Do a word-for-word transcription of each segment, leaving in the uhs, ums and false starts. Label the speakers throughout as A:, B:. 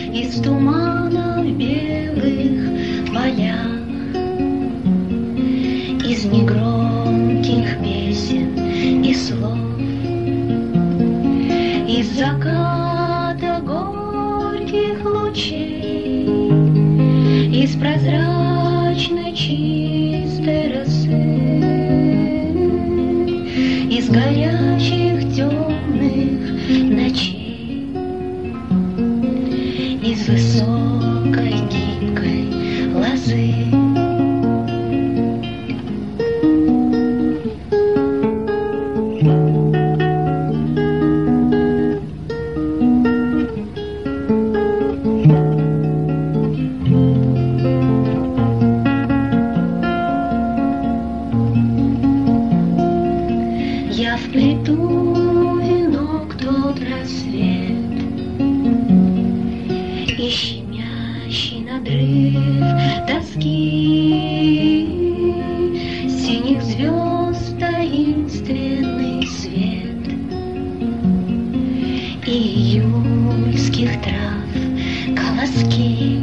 A: из туманов белых полях, из негромких песен и слов, из заката горьких лучей, из прозрачной чистой росы, из горячих темных ночей, из высокой гибкой лозы. Я вплету венок тот рассвет и щемящий надрыв тоски, синих звезд таинственный свет и июльских трав колоски.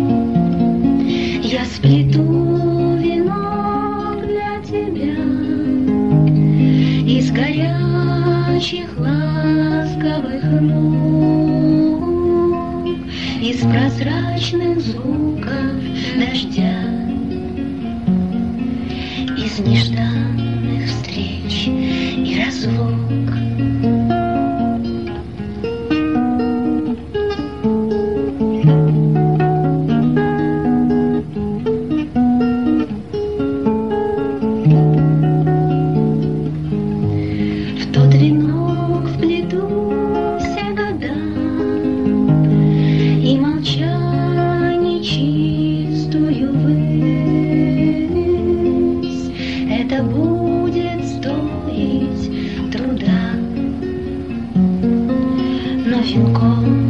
A: Я сплету венок для тебя из горячих ласковых рук, из прозрачных звуков дождя, из нежданных встреч и разлук. Тот венок вплету все года и молчание чистую высь. Это будет стоить труда, но венком